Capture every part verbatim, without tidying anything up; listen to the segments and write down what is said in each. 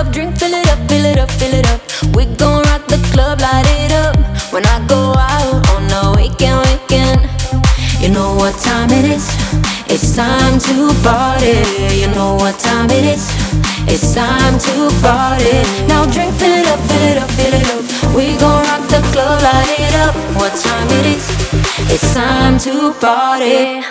up, drink, fill it up, fill it up, fill it up. We gon' rock the club, light it up. When I go out on the weekend, weekend. You know what time it is? It's time to party. You know what time it is? It's time to party. Now drink, fill it up, fill it up, fill it up. We gon' rock the club, light it up. What time it is? It's time to party.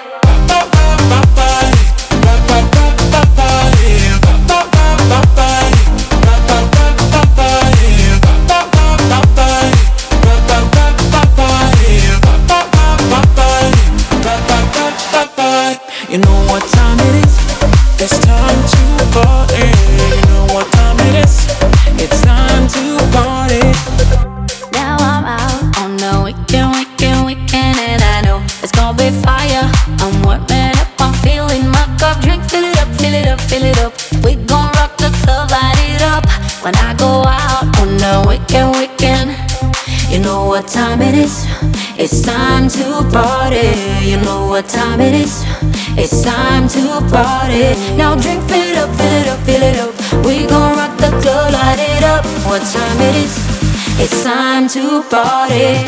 You know what time it is? It's time to party. You know what time it is? It's time to party. Now I'm out on the weekend, weekend, weekend, and I know it's gonna be fire. I'm warming up, I'm feeling my cup. Drink, fill it up, fill it up, fill it up. We gon' rock the club, light it up. When I go out on the weekend, weekend. You know what time it is? It's time to party. You know what time it is? It's time to party. Now drink, fill it up, fill it up, fill it up. We gon' rock the club, light it up. What time it is? It's time to party.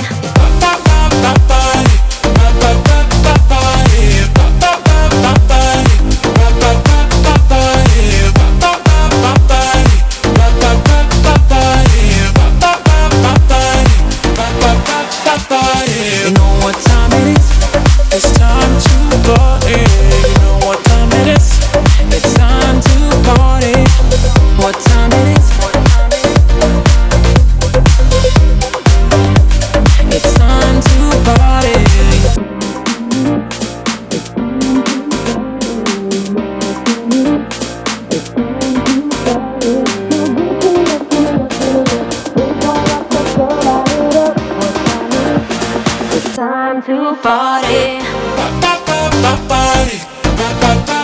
You know what time it is? It's time to party. You know what time it is? It's time to party. What time it is? It's time to party. Time to party. Party.